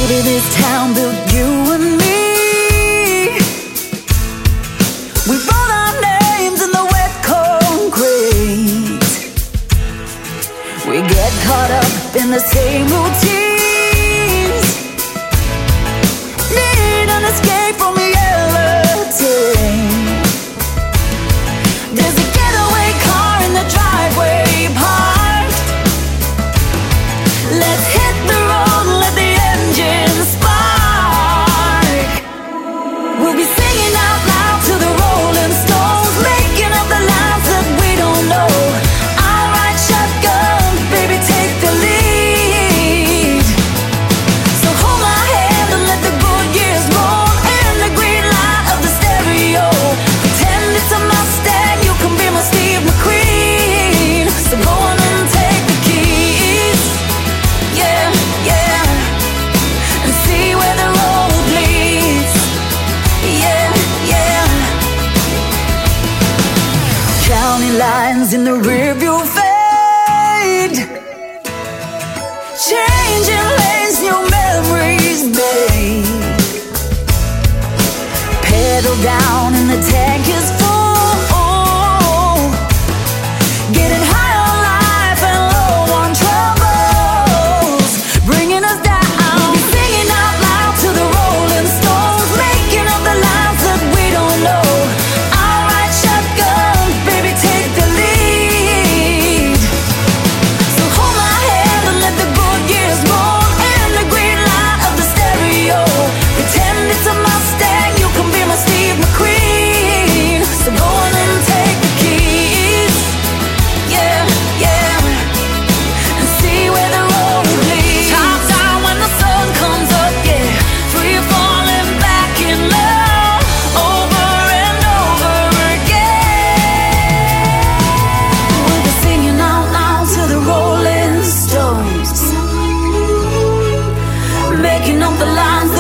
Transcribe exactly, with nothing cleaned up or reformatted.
Baby, this town built you and me. We wrote our names in the wet concrete. We get caught up in the same routines. Need an escape from reality. There's a getaway car in the driveway parked. Let's hit the road, let the engine spark. We'll be singing out loud to the Rolling Stones, making up the lines that we don't know. I'll ride shotgun, baby, take the lead. So hold my hand and let the good years roll in the green light of the stereo. Pretend it's a Mustang, you can be my Steve McQueen. So go on and take the keys, yeah, yeah, and see where the road leads, yeah, yeah. County lines in the rearview fade, changing lanes, new memories made. Pedal down and the tank is full, getting high on life and low on troubles, bringing us down. We'll be singing out loud to the Rolling Stones, making up the lines that we don't know. I'll ride shotgun, baby, take the lead. So hold my hand and let the good years roll in the green light of the stereo. Pretend it's a Mustang, you can be my Steve McQueen. So go on and take the keys, yeah, yeah, and see where the road leads. Top down when the sun comes up, yeah, free falling back in love, over and over again. We'll be singing out loud to the Rolling Stones, making up the lines